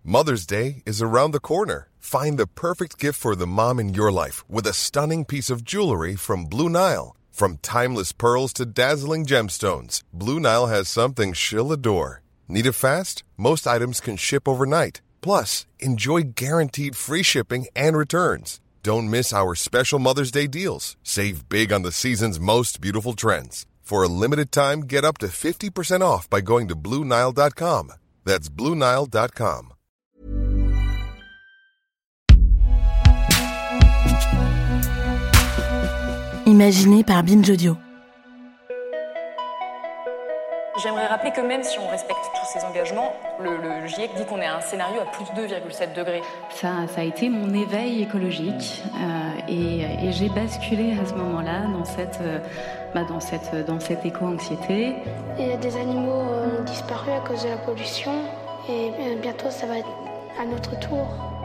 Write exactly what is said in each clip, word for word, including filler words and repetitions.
Mother's Day is around the corner. Find the perfect gift for the mom in your life with a stunning piece of jewelry from Blue Nile. From timeless pearls to dazzling gemstones, Blue Nile has something she'll adore. Need it fast? Most items can ship overnight. Plus, enjoy guaranteed free shipping and returns. Don't miss our special Mother's Day deals. Save big on the season's most beautiful trends. For a limited time, get up to fifty percent off by going to Blue Nile dot com. That's Blue Nile dot com. Imaginé par Binge Audio. J'aimerais rappeler que même si on respecte tous ces engagements, le, le GIEC dit qu'on est à un scénario à plus de deux virgule sept degrés. Ça, ça a été mon éveil écologique euh, et, et j'ai basculé à ce moment-là dans cette, euh, bah dans cette, dans cette éco-anxiété. Et des animaux ont disparu à cause de la pollution et bientôt ça va être à notre tour.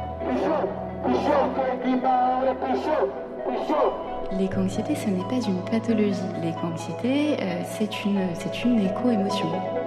L'éco-anxiété, ce n'est pas une pathologie. L'éco-anxiété, euh, c'est une, c'est une éco-émotion.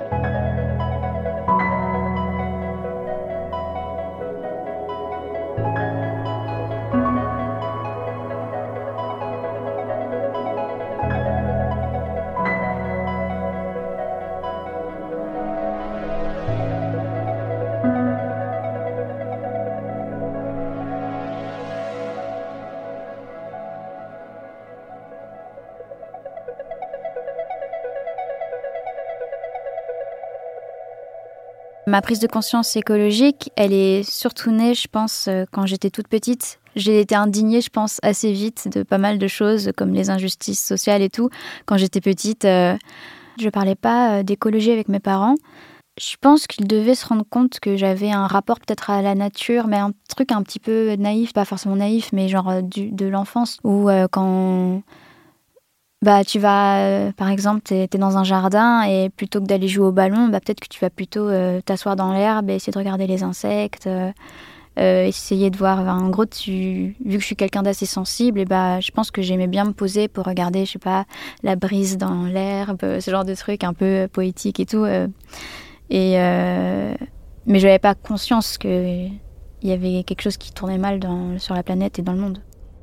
Ma prise de conscience écologique, elle est surtout née, je pense, quand j'étais toute petite. J'ai été indignée, je pense, assez vite de pas mal de choses, comme les injustices sociales et tout. Quand j'étais petite, euh, je parlais pas d'écologie avec mes parents. Je pense qu'ils devaient se rendre compte que j'avais un rapport peut-être à la nature, mais un truc un petit peu naïf, pas forcément naïf, mais genre du, de l'enfance, où euh, quand... Bah, tu vas, euh, par exemple, t'es, t'es dans un jardin et plutôt que d'aller jouer au ballon, bah, peut-être que tu vas plutôt euh, t'asseoir dans l'herbe et essayer de regarder les insectes, euh, euh, essayer de voir. Enfin, en gros, tu, vu que je suis quelqu'un d'assez sensible, et bah, je pense que j'aimais bien me poser pour regarder, je sais pas, la brise dans l'herbe, ce genre de trucs un peu poétiques et tout. Euh, et, euh, mais je n'avais pas conscience qu'il y avait quelque chose qui tournait mal dans, sur la planète et dans le monde.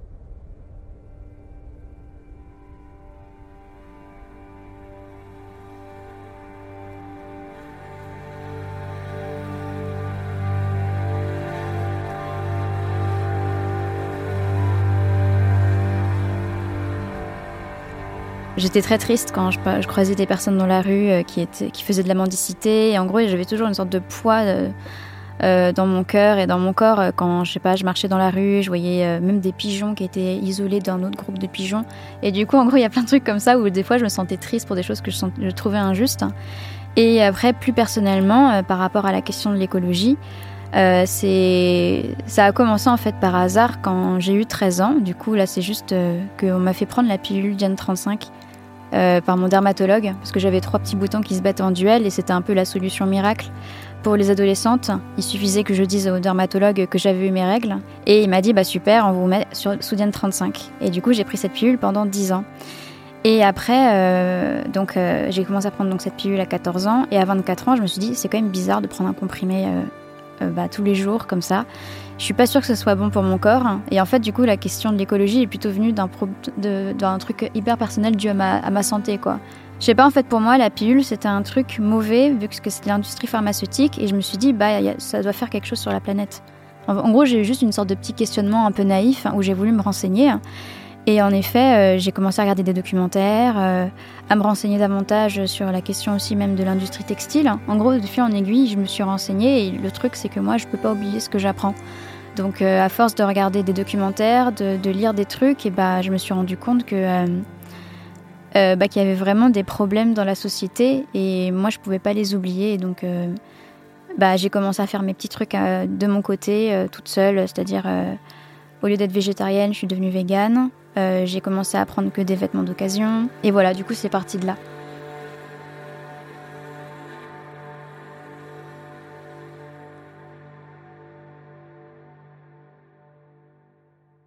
J'étais très triste quand je, je croisais des personnes dans la rue euh, qui, étaient, qui faisaient de la mendicité. Et en gros, j'avais toujours une sorte de poids euh, euh, dans mon cœur et dans mon corps. Euh, quand, je sais pas, je marchais dans la rue, je voyais euh, même des pigeons qui étaient isolés d'un autre groupe de pigeons. Et du coup, en gros, il y a plein de trucs comme ça où des fois, je me sentais triste pour des choses que je, sent, je trouvais injustes. Et après, plus personnellement, euh, par rapport à la question de l'écologie, Euh, c'est... ça a commencé en fait par hasard quand j'ai eu treize ans. Du coup, là, c'est juste euh, qu'on m'a fait prendre la pilule Diane trente-cinq euh, par mon dermatologue parce que j'avais trois petits boutons qui se battaient en duel et c'était un peu la solution miracle pour les adolescentes. Il suffisait que je dise au dermatologue que j'avais eu mes règles et il m'a dit bah super, on vous met sur, sous Diane trente-cinq. Et du coup, j'ai pris cette pilule pendant dix ans. Et après, euh, donc, euh, j'ai commencé à prendre donc, cette pilule à quatorze ans et à vingt-quatre ans, je me suis dit c'est quand même bizarre de prendre un comprimé euh, Euh, bah, tous les jours comme ça. Je suis pas sûre que ce soit bon pour mon corps. Et en fait, du coup, la question de l'écologie est plutôt venue d'un, pro- de, d'un truc hyper personnel dû à ma, à ma santé, quoi. Je sais pas, en fait, pour moi, la pilule, c'était un truc mauvais vu que c'était l'industrie pharmaceutique. Et je me suis dit, bah, y a, ça doit faire quelque chose sur la planète. En, en gros, j'ai eu juste une sorte de petit questionnement un peu naïf hein, où j'ai voulu me renseigner. Et en effet, euh, j'ai commencé à regarder des documentaires, euh, à me renseigner davantage sur la question aussi même de l'industrie textile. En gros, de fil en aiguille, je me suis renseignée et le truc, c'est que moi, je peux pas oublier ce que j'apprends. Donc, euh, à force de regarder des documentaires, de, de lire des trucs, et bah, je me suis rendu compte que, euh, euh, bah, qu'il y avait vraiment des problèmes dans la société et moi, je pouvais pas les oublier. Et donc, euh, bah, j'ai commencé à faire mes petits trucs euh, de mon côté, euh, toute seule, c'est-à-dire... Euh, Au lieu d'être végétarienne, je suis devenue végane. Euh, j'ai commencé à prendre que des vêtements d'occasion. Et voilà, du coup, c'est parti de là.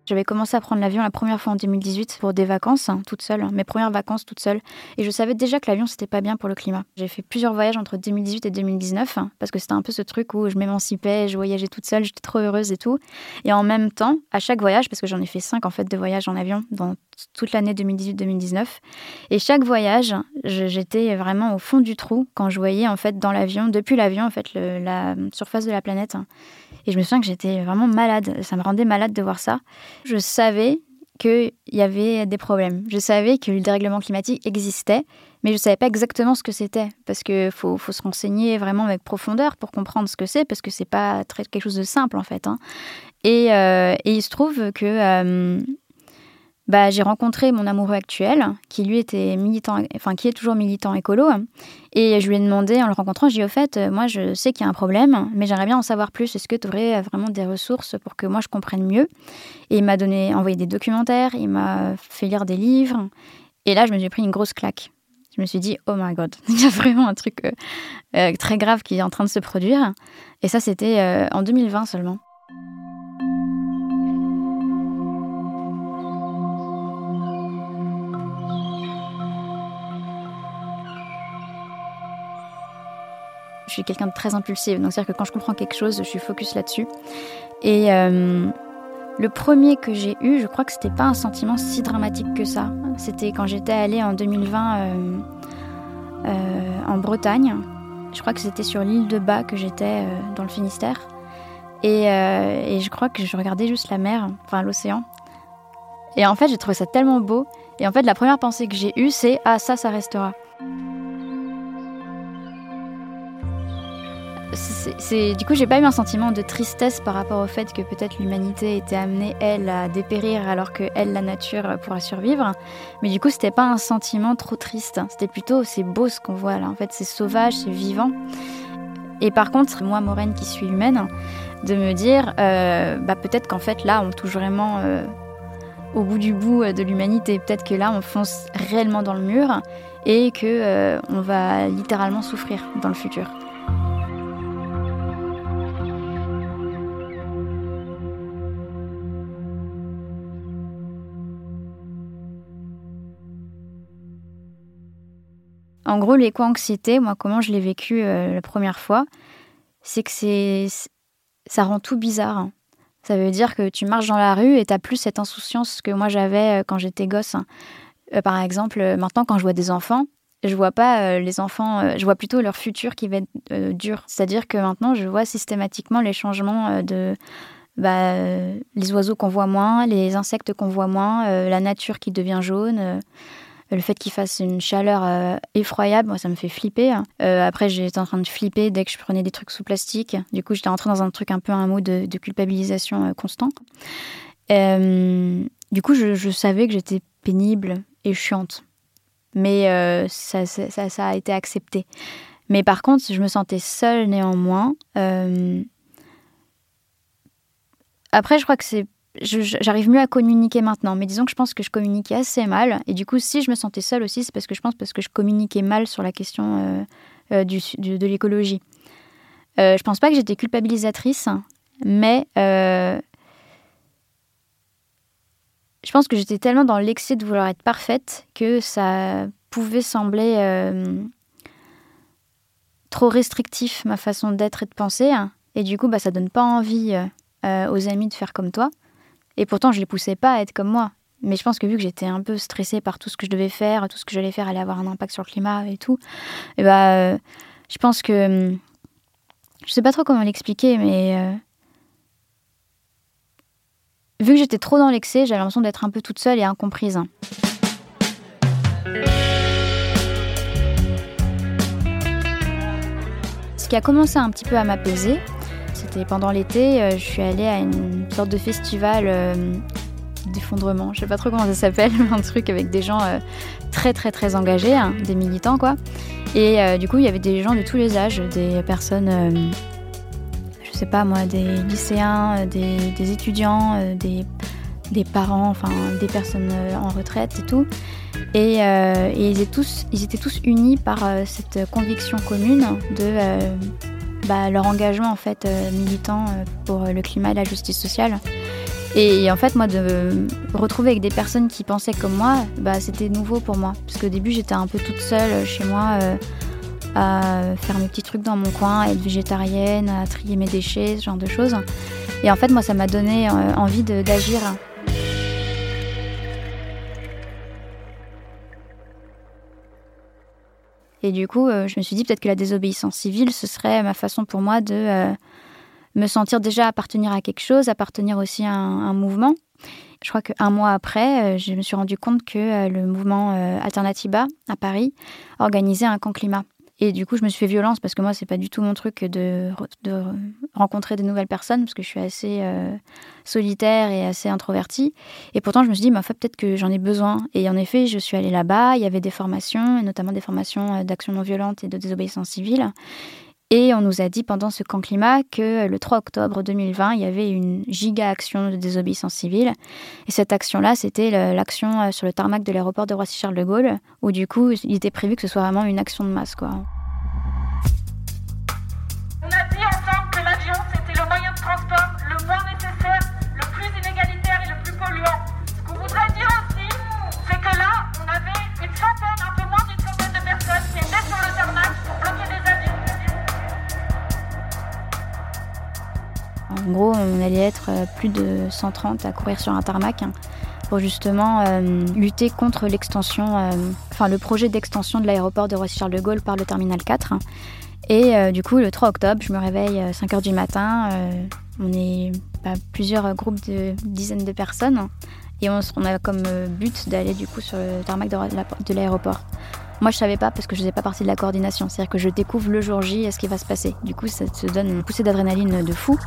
J'avais commencé à prendre l'avion la première fois en deux mille dix-huit pour des vacances, hein, toute seule, mes premières vacances toute seule. Et je savais déjà que l'avion, c'était pas bien pour le climat. J'ai fait plusieurs voyages entre deux mille dix-huit et deux mille dix-neuf, hein, parce que c'était un peu ce truc où je m'émancipais, je voyageais toute seule, j'étais trop heureuse et tout. Et en même temps, à chaque voyage, parce que j'en ai fait cinq en fait de voyages en avion dans toute l'année deux mille dix-huit deux mille dix-neuf, et chaque voyage, je, j'étais vraiment au fond du trou quand je voyais en fait dans l'avion, depuis l'avion en fait, le, la surface de la planète. Hein. Et je me souviens que j'étais vraiment malade. Ça me rendait malade de voir ça. Je savais qu'il y avait des problèmes. Je savais que le dérèglement climatique existait, mais je ne savais pas exactement ce que c'était. Parce qu'il faut, faut se renseigner vraiment avec profondeur pour comprendre ce que c'est, parce que ce n'est pas très, quelque chose de simple, en fait. Hein. Et, euh, et il se trouve que euh, bah, j'ai rencontré mon amoureux actuel, qui lui était militant, enfin qui est toujours militant écolo. Et je lui ai demandé, en le rencontrant, j'ai dit, au fait, moi je sais qu'il y a un problème, mais j'aimerais bien en savoir plus. Est-ce que tu aurais vraiment des ressources pour que moi je comprenne mieux? Et il m'a donné, envoyé des documentaires, il m'a fait lire des livres. Et là, je me suis pris une grosse claque. Je me suis dit, oh my god, il y a vraiment un truc euh, euh, très grave qui est en train de se produire. Et ça, c'était euh, en deux mille vingt seulement. Je suis quelqu'un de très impulsive, donc c'est-à-dire que quand je comprends quelque chose, je suis focus là-dessus. Et euh, le premier que j'ai eu, je crois que c'était pas un sentiment si dramatique que ça. C'était quand j'étais allée en deux mille vingt euh, euh, en Bretagne. Je crois que c'était sur l'île de Bas que j'étais euh, dans le Finistère. Et, euh, et je crois que je regardais juste la mer, enfin l'océan. Et en fait, j'ai trouvé ça tellement beau. Et en fait, la première pensée que j'ai eue, c'est « Ah, ça, ça restera ». C'est, c'est, du coup, j'ai pas eu un sentiment de tristesse par rapport au fait que peut-être l'humanité était amenée, elle, à dépérir alors que elle, la nature, pourra survivre. Mais du coup, c'était pas un sentiment trop triste. C'était plutôt, c'est beau ce qu'on voit là. En fait, c'est sauvage, c'est vivant. Et par contre, moi, Maureen, qui suis humaine, de me dire, euh, bah, peut-être qu'en fait, là, on touche vraiment euh, au bout du bout de l'humanité. Peut-être que là, on fonce réellement dans le mur et que euh, on va littéralement souffrir dans le futur. En gros, l'éco-anxiété, moi, comment je l'ai vécu euh, la première fois, c'est que c'est, ça rend tout bizarre. Hein. Ça veut dire que tu marches dans la rue et t'as plus cette insouciance que moi j'avais euh, quand j'étais gosse. Hein. Euh, par exemple, euh, maintenant, quand je vois des enfants, je vois pas euh, les enfants, euh, je vois plutôt leur futur qui va être euh, dur. C'est-à-dire que maintenant, je vois systématiquement les changements euh, de... Bah, euh, les oiseaux qu'on voit moins, les insectes qu'on voit moins, euh, la nature qui devient jaune... Euh, Le fait qu'il fasse une chaleur euh, effroyable, moi, ça me fait flipper. Euh, après, j'étais en train de flipper dès que je prenais des trucs sous plastique. Du coup, j'étais rentrée dans un truc un peu, un mot de, de culpabilisation euh, constant. Euh, du coup, je, je savais que j'étais pénible et chiante. Mais euh, ça, ça, ça a été accepté. Mais par contre, je me sentais seule néanmoins. Euh... Après, je crois que c'est Je, j'arrive mieux à communiquer maintenant, mais disons que je pense que je communiquais assez mal. Et du coup, si je me sentais seule aussi, c'est parce que je pense parce que je communiquais mal sur la question euh, euh, du, du, de l'écologie. Euh, je pense pas que j'étais culpabilisatrice, mais euh, je pense que j'étais tellement dans l'excès de vouloir être parfaite que ça pouvait sembler euh, trop restrictif, ma façon d'être et de penser. Et du coup, bah, ça donne pas envie euh, aux amis de faire comme toi. Et pourtant, je ne les poussais pas à être comme moi. Mais je pense que vu que j'étais un peu stressée par tout ce que je devais faire, tout ce que j'allais faire allait avoir un impact sur le climat et tout, et bah, euh, je pense que... Je ne sais pas trop comment l'expliquer, mais... Euh, vu que j'étais trop dans l'excès, j'avais l'impression d'être un peu toute seule et incomprise. Ce qui a commencé un petit peu à m'apaiser, c'était pendant l'été, euh, je suis allée à une sorte de festival euh, d'effondrement, je sais pas trop comment ça s'appelle, un truc avec des gens euh, très très très engagés, hein, des militants quoi. Et euh, du coup, il y avait des gens de tous les âges, des personnes, euh, je sais pas moi, des lycéens, des, des étudiants, euh, des, des parents, enfin des personnes euh, en retraite et tout. Et, euh, et ils, étaient tous, ils étaient tous unis par euh, cette conviction commune de... Euh, Bah, leur engagement en fait euh, militant euh, pour le climat et la justice sociale. Et en fait, moi, de me retrouver avec des personnes qui pensaient comme moi, bah, c'était nouveau pour moi. Parce qu'au début, j'étais un peu toute seule chez moi euh, à faire mes petits trucs dans mon coin, à être végétarienne, à trier mes déchets, ce genre de choses. Et en fait, moi, ça m'a donné euh, envie de, d'agir. Et du coup, euh, je me suis dit peut-être que la désobéissance civile, ce serait ma façon pour moi de euh, me sentir déjà appartenir à quelque chose, appartenir aussi à un, un mouvement. Je crois qu'un mois après, euh, je me suis rendu compte que euh, le mouvement euh, Alternatiba à Paris organisait un camp climat. Et du coup, je me suis fait violence parce que moi, c'est pas du tout mon truc de, de rencontrer de nouvelles personnes parce que je suis assez euh, solitaire et assez introvertie. Et pourtant, je me suis dit, bah, en fait, peut-être que j'en ai besoin. Et en effet, je suis allée là-bas. Il y avait des formations, notamment des formations d'action non violente et de désobéissance civile. Et on nous a dit pendant ce camp climat que le trois octobre deux mille vingt, il y avait une giga action de désobéissance civile. Et cette action-là, c'était l'action sur le tarmac de l'aéroport de Roissy-Charles de Gaulle, où du coup, il était prévu que ce soit vraiment une action de masse, quoi. On a dit ensemble que l'avion, c'était le moyen de transport le moins nécessaire, le plus inégalitaire et le plus polluant. Ce qu'on voudrait dire aussi, c'est que là, on avait une centaine, un peu moins d'une centaine de personnes qui étaient sur le tarmac pour bloquer des avions. En gros, on allait être plus de cent trente à courir sur un tarmac pour justement euh, lutter contre l'extension, euh, enfin le projet d'extension de l'aéroport de Roissy-Charles de Gaulle par le terminal quatre. Et euh, du coup, le trois octobre, je me réveille à cinq heures du matin. Euh, on est bah, plusieurs groupes de dizaines de personnes et on, on a comme but d'aller du coup sur le tarmac de, de l'aéroport. Moi, je savais pas parce que je faisais pas partie de la coordination. C'est-à-dire que je découvre le jour J ce qui va se passer. Du coup, ça te donne une poussée d'adrénaline de fou.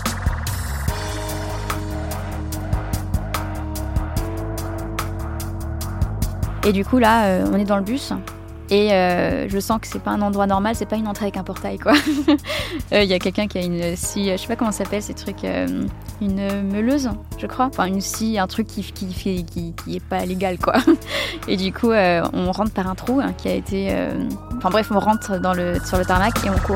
Et du coup, là, euh, on est dans le bus. Et euh, je sens que c'est pas un endroit normal, c'est pas une entrée avec un portail, quoi. Il euh, y a quelqu'un qui a une scie, je sais pas comment ça s'appelle ces trucs, euh, une meuleuse, je crois. Enfin, une scie, un truc qui, qui, qui, qui, qui est pas légal, quoi. Et du coup, euh, on rentre par un trou hein, qui a été... Euh... Enfin bref, on rentre dans le, sur le tarmac et on court.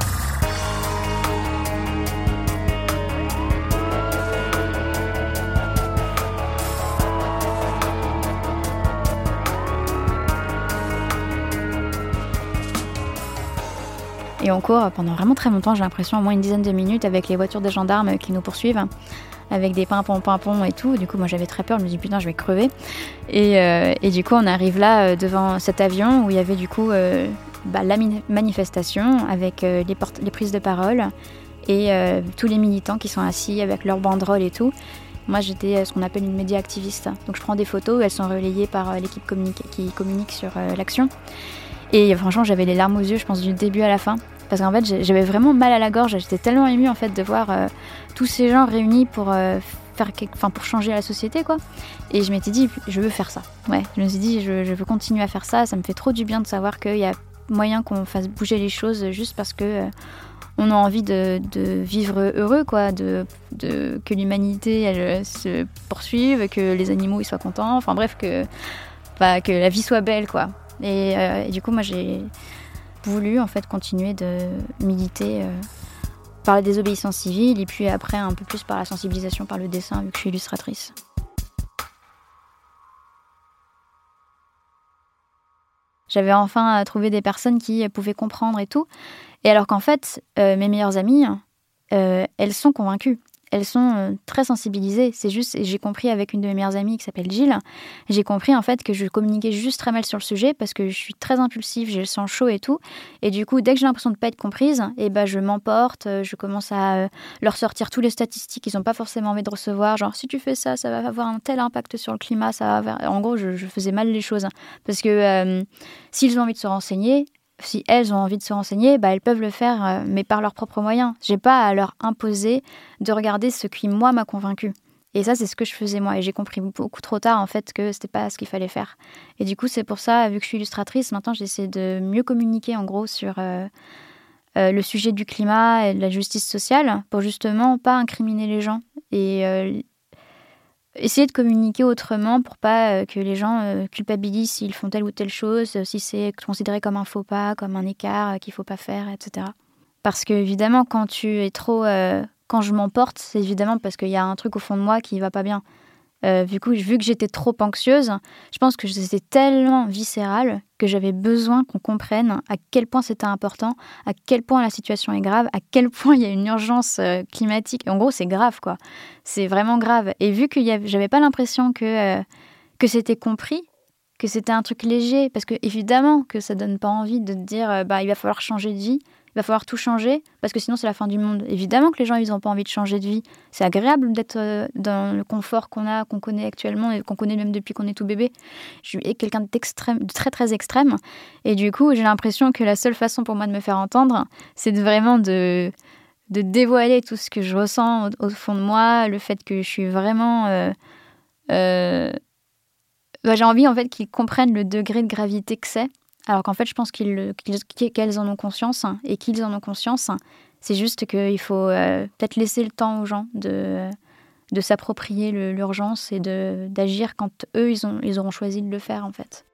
Et on court pendant vraiment très longtemps, j'ai l'impression, au moins une dizaine de minutes avec les voitures des gendarmes qui nous poursuivent, avec des pimpons, pimpons et tout. Du coup, moi j'avais très peur, je me dis putain, je vais crever. Et, euh, et du coup, on arrive là devant cet avion où il y avait du coup euh, bah, la manifestation avec euh, les, porte- les prises de parole et euh, tous les militants qui sont assis avec leurs banderoles et tout. Moi, j'étais ce qu'on appelle une média activiste. Donc je prends des photos, elles sont relayées par euh, l'équipe communique- qui communique sur euh, l'action. Et franchement, j'avais les larmes aux yeux, je pense, du début à la fin. Parce qu'en fait, j'avais vraiment mal à la gorge. J'étais tellement émue en fait, de voir euh, tous ces gens réunis pour, euh, faire quelque... enfin, pour changer la société, quoi. Et je m'étais dit, je veux faire ça. Ouais, je me suis dit, je, je veux continuer à faire ça. Ça me fait trop du bien de savoir qu'il y a moyen qu'on fasse bouger les choses juste parce que euh, on a envie de, de vivre heureux, quoi. De, de, que l'humanité elle, se poursuive, que les animaux ils soient contents. Enfin bref, que, bah, que la vie soit belle, quoi. Et, euh, et du coup, moi, j'ai voulu en fait continuer de militer euh, par la désobéissance civile et puis après un peu plus par la sensibilisation, par le dessin, vu que je suis illustratrice. J'avais enfin trouvé des personnes qui pouvaient comprendre et tout. Et alors qu'en fait, euh, mes meilleures amies, euh, elles sont convaincues. Elles sont euh, très sensibilisées. C'est juste, et j'ai compris avec une de mes meilleures amies qui s'appelle Gilles, j'ai compris en fait que je communiquais juste très mal sur le sujet parce que je suis très impulsive, j'ai le sang chaud et tout. Et du coup, dès que j'ai l'impression de ne pas être comprise, et ben, je m'emporte, je commence à euh, leur sortir tous les statistiques qu'ils n'ont pas forcément envie de recevoir. Genre, si tu fais ça, ça va avoir un tel impact sur le climat. Ça va... En gros, je, je faisais mal les choses. Parce que euh, s'ils ont envie de se renseigner, si elles ont envie de se renseigner, bah, elles peuvent le faire, euh, mais par leurs propres moyens. J'ai pas à leur imposer de regarder ce qui, moi, m'a convaincue. Et ça, c'est ce que je faisais, moi. Et j'ai compris beaucoup trop tard, en fait, que c'était pas ce qu'il fallait faire. Et du coup, c'est pour ça, vu que je suis illustratrice, maintenant, j'essaie de mieux communiquer, en gros, sur euh, euh, le sujet du climat et de la justice sociale, pour justement pas incriminer les gens. Et... Euh, essayer de communiquer autrement pour pas euh, que les gens euh, culpabilisent s'ils font telle ou telle chose, euh, si c'est considéré comme un faux pas, comme un écart euh, qu'il faut pas faire, et cetera. Parce que évidemment, quand tu es trop, euh, quand je m'emporte, c'est évidemment parce qu'il y a un truc au fond de moi qui va pas bien. Euh, vu, coup, vu que j'étais trop anxieuse, je pense que c'était tellement viscéral que j'avais besoin qu'on comprenne à quel point c'était important, à quel point la situation est grave, à quel point il y a une urgence euh, climatique. Et en gros, c'est grave, quoi. C'est vraiment grave. Et vu que y avait, j'avais pas l'impression que, euh, que c'était compris, que c'était un truc léger, parce que évidemment que ça donne pas envie de te dire euh, bah, il va falloir changer de vie. Il va falloir tout changer, parce que sinon, c'est la fin du monde. Évidemment que les gens, ils n'ont pas envie de changer de vie. C'est agréable d'être euh, dans le confort qu'on a, qu'on connaît actuellement, et qu'on connaît même depuis qu'on est tout bébé. Je suis quelqu'un d'extrême, de très, très extrême. Et du coup, j'ai l'impression que la seule façon pour moi de me faire entendre, c'est de vraiment de, de dévoiler tout ce que je ressens au, au fond de moi, le fait que je suis vraiment... Euh, euh, bah, j'ai envie, en fait, qu'ils comprennent le degré de gravité que c'est. Alors qu'en fait, je pense qu'ils, qu'ils, qu'elles en ont conscience hein, et qu'ils en ont conscience. C'est juste qu'il faut euh, peut-être laisser le temps aux gens de, de s'approprier le, l'urgence et de, d'agir quand eux, ils, ont, ils auront choisi de le faire, en fait.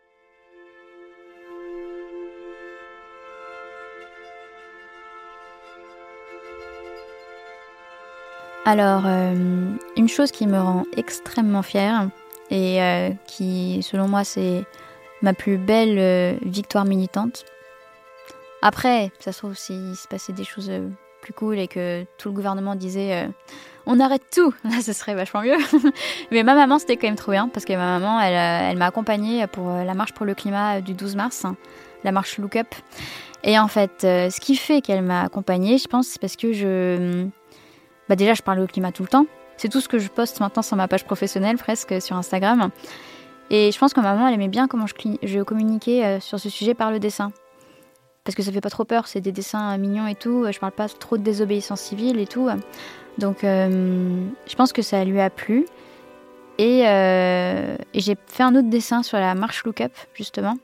Alors, euh, une chose qui me rend extrêmement fière et euh, qui, selon moi, c'est... ma plus belle euh, victoire militante. Après, ça se trouve, s'il se passait des choses euh, plus cool et que tout le gouvernement disait euh, on arrête tout, là, ce serait vachement mieux. Mais ma maman, c'était quand même trop bien, parce que ma maman, elle, elle m'a accompagnée pour euh, la marche pour le climat du douze mars, hein, la marche Look Up. Et en fait, euh, ce qui fait qu'elle m'a accompagnée, je pense, c'est parce que je... Bah déjà, je parle au climat tout le temps. C'est tout ce que je poste maintenant sur ma page professionnelle, presque, sur Instagram. Et je pense que ma maman, elle aimait bien comment je, cli- je communiquais euh, sur ce sujet par le dessin. Parce que ça fait pas trop peur, c'est des dessins euh, mignons et tout. Je parle pas trop de désobéissance civile et tout. Donc, euh, je pense que ça lui a plu. Et, euh, et j'ai fait un autre dessin sur la marche Look Up, justement,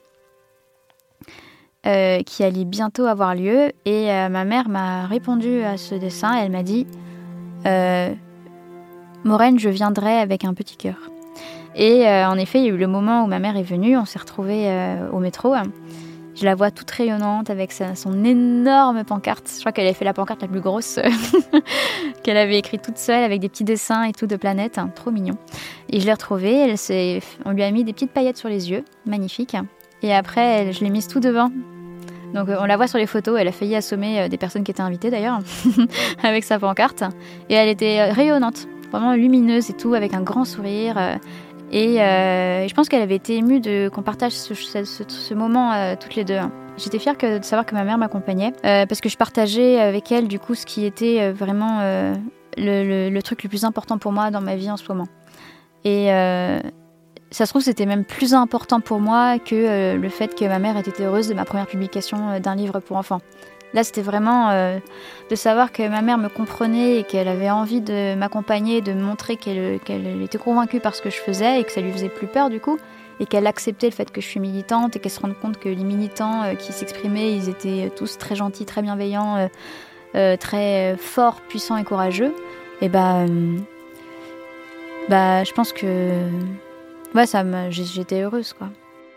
euh, qui allait bientôt avoir lieu. Et euh, ma mère m'a répondu à ce dessin. Elle m'a dit euh, « Maureen, je viendrai avec un petit cœur ». Et euh, en effet, il y a eu le moment où ma mère est venue, on s'est retrouvés euh, au métro. Je la vois toute rayonnante avec sa, son énorme pancarte. Je crois qu'elle avait fait la pancarte la plus grosse qu'elle avait écrite toute seule avec des petits dessins et tout de planètes. Hein, trop mignon. Et je l'ai retrouvée, elle s'est, on lui a mis des petites paillettes sur les yeux, magnifique. Et après, elle, je l'ai mise tout devant. Donc on la voit sur les photos, elle a failli assommer des personnes qui étaient invitées d'ailleurs, avec sa pancarte. Et elle était rayonnante, vraiment lumineuse et tout, avec un grand sourire. Et euh, je pense qu'elle avait été émue de, qu'on partage ce, ce, ce moment euh, toutes les deux. J'étais fière que, de savoir que ma mère m'accompagnait, euh, parce que je partageais avec elle du coup ce qui était vraiment euh, le, le, le truc le plus important pour moi dans ma vie en ce moment. Et euh, ça se trouve c'était même plus important pour moi que euh, le fait que ma mère ait été heureuse de ma première publication d'un livre pour enfants. Là, c'était vraiment euh, de savoir que ma mère me comprenait et qu'elle avait envie de m'accompagner, de me montrer qu'elle, qu'elle était convaincue par ce que je faisais et que ça lui faisait plus peur du coup, et qu'elle acceptait le fait que je suis militante et qu'elle se rende compte que les militants euh, qui s'exprimaient, ils étaient tous très gentils, très bienveillants, euh, euh, très forts, puissants et courageux. Et bah, euh, bah, je pense que ouais, ça me, j'étais heureuse quoi.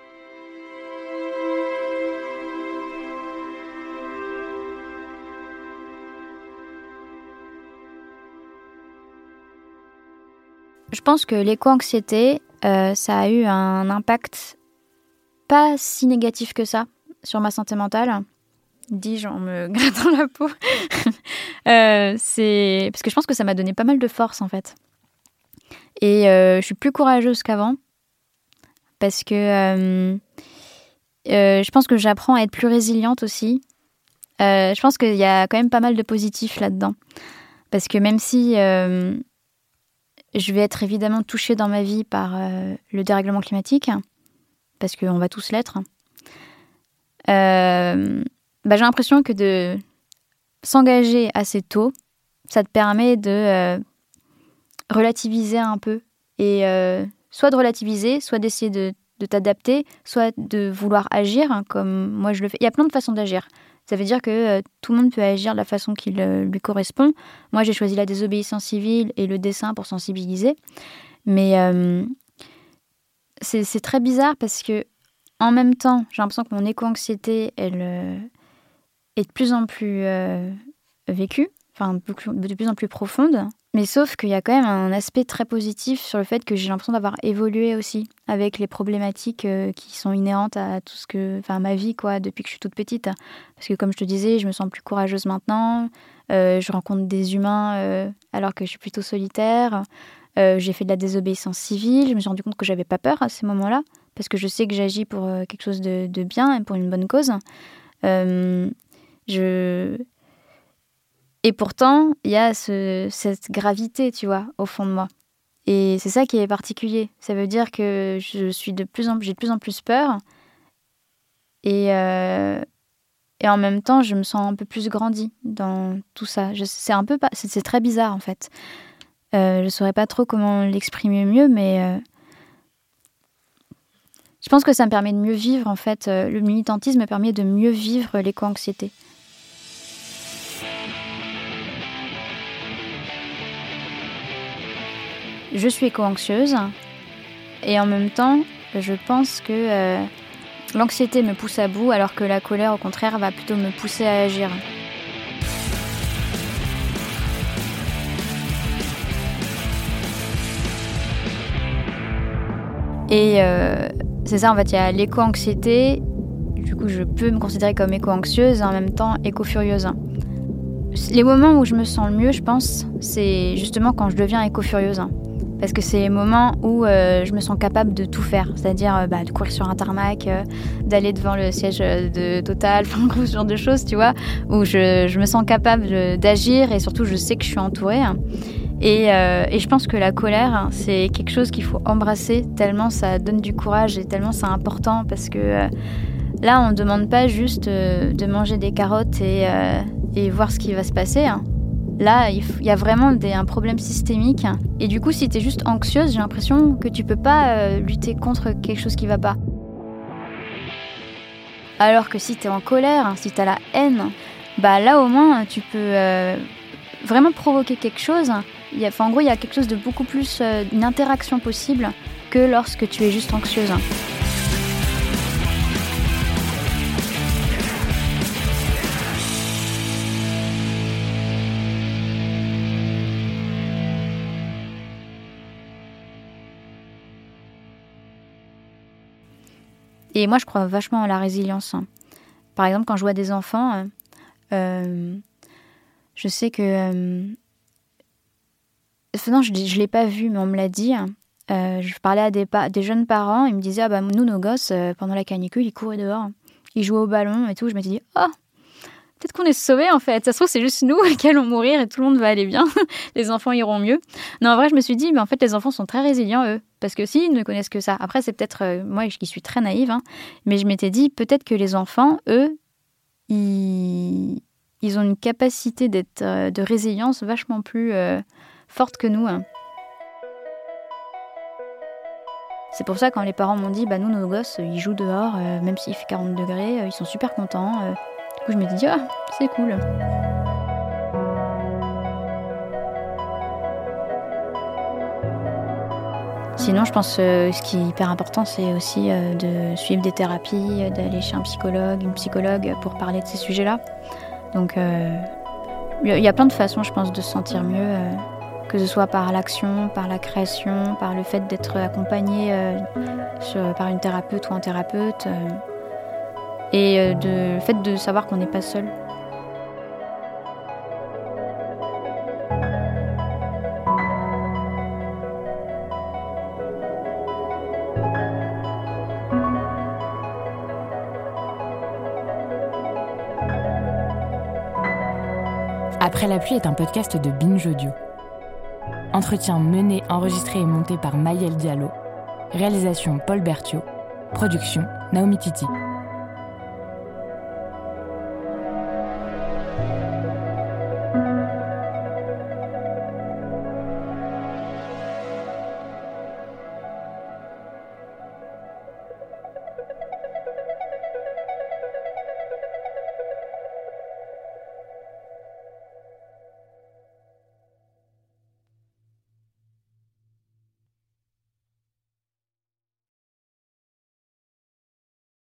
Je pense que l'éco-anxiété, euh, ça a eu un impact pas si négatif que ça sur ma santé mentale. Dis-je en me grattant la peau. euh, c'est... Parce que je pense que ça m'a donné pas mal de force, en fait. Et euh, je suis plus courageuse qu'avant. Parce que euh, euh, je pense que j'apprends à être plus résiliente aussi. Euh, je pense qu'il y a quand même pas mal de positifs là-dedans. Parce que même si... Euh, je vais être évidemment touchée dans ma vie par euh, le dérèglement climatique, parce qu'on va tous l'être. Euh, bah, j'ai l'impression que de s'engager assez tôt, ça te permet de euh, relativiser un peu. Et euh, soit de relativiser, soit d'essayer de, de t'adapter, soit de vouloir agir, hein, comme moi je le fais. Il y a plein de façons d'agir. Ça veut dire que euh, tout le monde peut agir de la façon qui euh, lui correspond. Moi, j'ai choisi la désobéissance civile et le dessin pour sensibiliser. Mais euh, c'est, c'est très bizarre parce que, en même temps, j'ai l'impression que mon éco-anxiété, elle euh, est de plus en plus euh, vécue, enfin, de plus en plus profonde. Mais sauf qu'il y a quand même un aspect très positif sur le fait que j'ai l'impression d'avoir évolué aussi avec les problématiques euh, qui sont inhérentes à tout ce que, enfin, ma vie, quoi, depuis que je suis toute petite. Parce que comme je te disais, je me sens plus courageuse maintenant. Euh, je rencontre des humains euh, alors que je suis plutôt solitaire. Euh, j'ai fait de la désobéissance civile. Je me suis rendu compte que j'avais pas peur à ces moments-là parce que je sais que j'agis pour euh, quelque chose de, de bien et pour une bonne cause. Euh, je... Et pourtant, il y a ce, cette gravité, tu vois, au fond de moi. Et c'est ça qui est particulier. Ça veut dire que je suis de plus en, j'ai de plus en plus peur. Et, euh, et en même temps, je me sens un peu plus grandie dans tout ça. Je, c'est, un peu, c'est, c'est très bizarre, en fait. Euh, je ne saurais pas trop comment l'exprimer mieux, mais... Euh, je pense que ça me permet de mieux vivre, en fait. Le militantisme me permet de mieux vivre l'éco-anxiété. Je suis éco-anxieuse et en même temps, je pense que euh, l'anxiété me pousse à bout alors que la colère, au contraire, va plutôt me pousser à agir. Et euh, c'est ça, en fait, il y a l'éco-anxiété. Du coup, je peux me considérer comme éco-anxieuse et en même temps éco-furieuse. Les moments où je me sens le mieux, je pense, c'est justement quand je deviens éco-furieuse. Parce que c'est les moments où euh, je me sens capable de tout faire. C'est-à-dire euh, bah, de courir sur un tarmac, euh, d'aller devant le siège de Total, enfin, ce genre de choses, tu vois, où je, je me sens capable de, d'agir et surtout, je sais que je suis entourée. Et, euh, et je pense que la colère, c'est quelque chose qu'il faut embrasser tellement ça donne du courage et tellement c'est important parce que euh, là, on ne demande pas juste euh, de manger des carottes et, euh, et voir ce qui va se passer. Hein. Là, il y a vraiment des, un problème systémique. Et du coup, si tu es juste anxieuse, j'ai l'impression que tu peux pas euh, lutter contre quelque chose qui va pas. Alors que si tu es en colère, si tu as la haine, bah là au moins, tu peux euh, vraiment provoquer quelque chose. Il y a, en gros, il y a quelque chose de beaucoup plus, euh, une interaction possible que lorsque tu es juste anxieuse. Et moi, je crois vachement à la résilience. Par exemple, quand je vois des enfants, euh, je sais que... Euh, non, je ne l'ai pas vu, mais on me l'a dit. Euh, je parlais à des, pa- des jeunes parents, ils me disaient, ah bah, nous, nos gosses, euh, pendant la canicule, ils couraient dehors. Ils jouaient au ballon et tout. Je m'étais dit, oh, peut-être qu'on est sauvés, en fait. Ça se trouve, c'est juste nous qui allons mourir et tout le monde va aller bien. Les enfants iront mieux. Non, en vrai, je me suis dit, mais en fait, les enfants sont très résilients, eux. Parce que s'ils ne connaissent que ça. Après, c'est peut-être euh, moi qui suis très naïve, hein, mais je m'étais dit, peut-être que les enfants, eux, ils, ils ont une capacité d'être, euh, de résilience vachement plus euh, forte que nous. Hein. C'est pour ça, quand les parents m'ont dit, bah, nous, nos gosses, ils jouent dehors, euh, même s'il fait quarante degrés, euh, ils sont super contents. Euh, Du coup, je m'étais dit, ah, c'est cool. Sinon, je pense que euh, ce qui est hyper important, c'est aussi euh, de suivre des thérapies, d'aller chez un psychologue, une psychologue pour parler de ces sujets-là. Donc, il euh, y a plein de façons, je pense, de se sentir mieux, euh, que ce soit par l'action, par la création, par le fait d'être accompagné euh, sur, par une thérapeute ou un thérapeute. Euh, Et euh, de, le fait de savoir qu'on n'est pas seul. Après la pluie est un podcast de Binge Audio. Entretien mené, enregistré et monté par Maëlle Diallo. Réalisation Paul Berthiaud. Production Naomi Titi.